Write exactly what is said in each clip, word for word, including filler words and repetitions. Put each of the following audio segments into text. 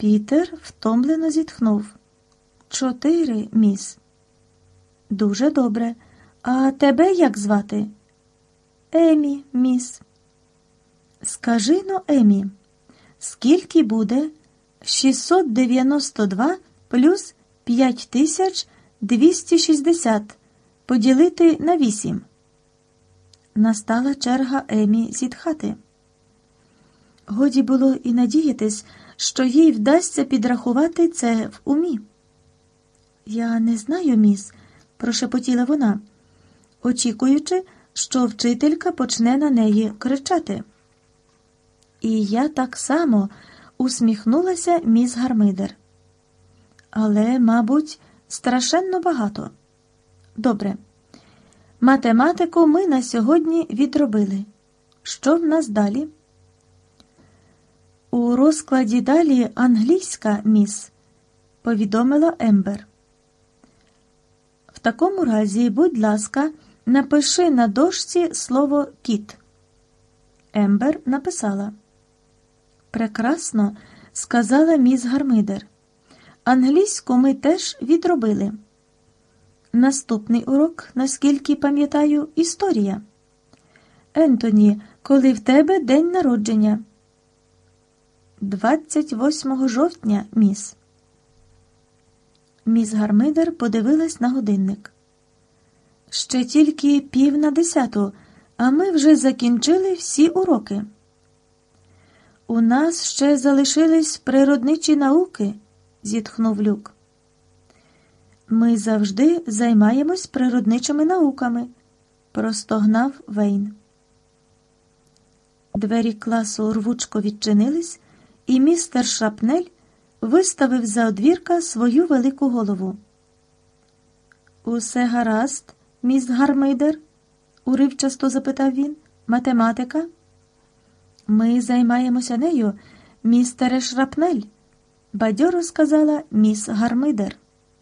Пітер втомлено зітхнув. Чотири, міс. Дуже добре. А тебе як звати? Емі, міс. Скажи-но, Емі, скільки буде шістсот дев'яносто два плюс п'ять тисяч двісті шістдесят поділити на вісім? Настала черга Емі зітхати. Годі було і надіятись, що їй вдасться підрахувати це в умі. «Я не знаю, міс», – прошепотіла вона, очікуючи, що вчителька почне на неї кричати. «І я так само», – усміхнулася міс Гармидер. «Але, мабуть, страшенно багато. Добре. Математику ми на сьогодні відробили. Що в нас далі?» «У розкладі далі англійська, міс», – повідомила Ембер. «В такому разі, будь ласка, напиши на дошці слово «кіт». Ембер написала. «Прекрасно», – сказала міс Гармидер. «Англійську ми теж відробили. Наступний урок, наскільки пам'ятаю, історія. Ентоні, коли в тебе день народження?» двадцять восьмого жовтня, міс». Міс Гармидер подивилась на годинник. «Ще тільки пів на десяту, а ми вже закінчили всі уроки». «У нас ще залишились природничі науки», – зітхнув Люк. «Ми завжди займаємось природничими науками», – простогнав Вейн. Двері класу рвучко відчинились, і містер Шрапнель виставив за одвірка свою велику голову. «Усе гаразд, міс Гармидер?» – уривчасто запитав він. «Математика?» «Ми займаємося нею, містере Шрапнель», – бадьоро сказала міс Гармидер.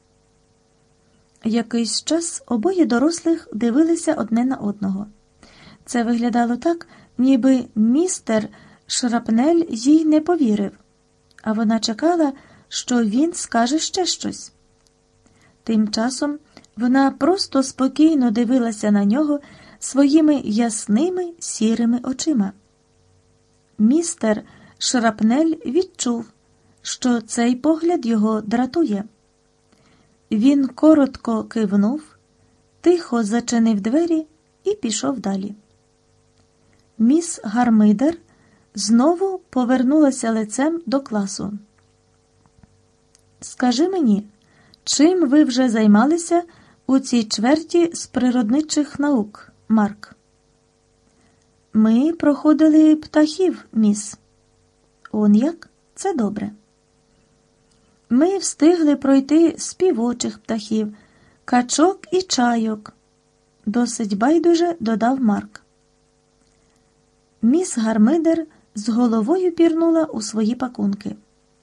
Якийсь час обоє дорослих дивилися одне на одного. Це виглядало так, ніби містер Шрапнель їй не повірив, а вона чекала, що він скаже ще щось. Тим часом вона просто спокійно дивилася на нього своїми ясними сірими очима. Містер Шрапнель відчув, що цей погляд його дратує. Він коротко кивнув, тихо зачинив двері і пішов далі. Міс Гармидер знову повернулася лицем до класу. «Скажи мені, чим ви вже займалися у цій чверті з природничих наук, Марк?» «Ми проходили птахів, міс». «Он як? Це добре». «Ми встигли пройти співочих птахів, качок і чайок», – досить байдуже додав Марк. Міс Гармидер з головою пірнула у свої пакунки.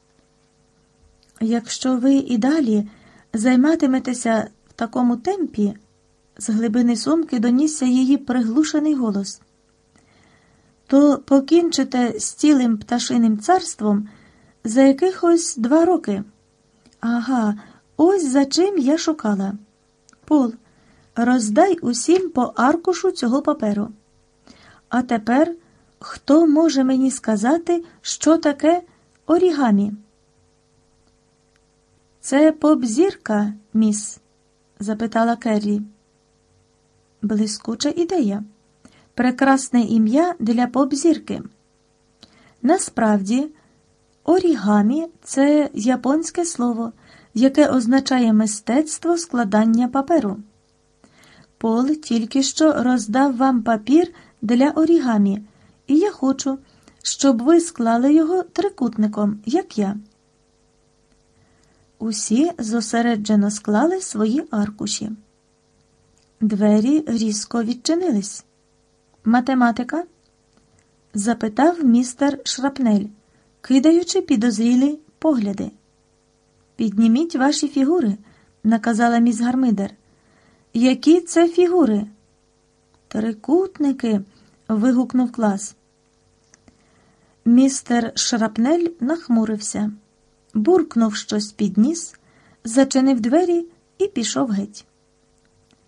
«Якщо ви і далі займатиметеся в такому темпі», – з глибини сумки донісся її приглушений голос, «то покінчите з цілим пташиним царством за якихось два роки. Ага, ось за чим я шукала. Пол, роздай усім по аркушу цього паперу. А тепер, хто може мені сказати, що таке орігамі?» «Це поп-зірка, міс?» – запитала Керрі. «Блискуча ідея. Прекрасне ім'я для поп-зірки. Насправді, орігамі – це японське слово, яке означає мистецтво складання паперу. Пол тільки що роздав вам папір для орігамі, і я хочу, щоб ви склали його трикутником, як я». Усі зосереджено склали свої аркуші. Двері різко відчинились. «Математика?» – запитав містер Шрапнель, кидаючи підозрілі погляди. «Підніміть ваші фігури», – наказала міс Гармидер. «Які це фігури?» «Трикутники», – вигукнув клас. Містер Шрапнель нахмурився. буркнув щось під ніс, зачинив двері і пішов геть.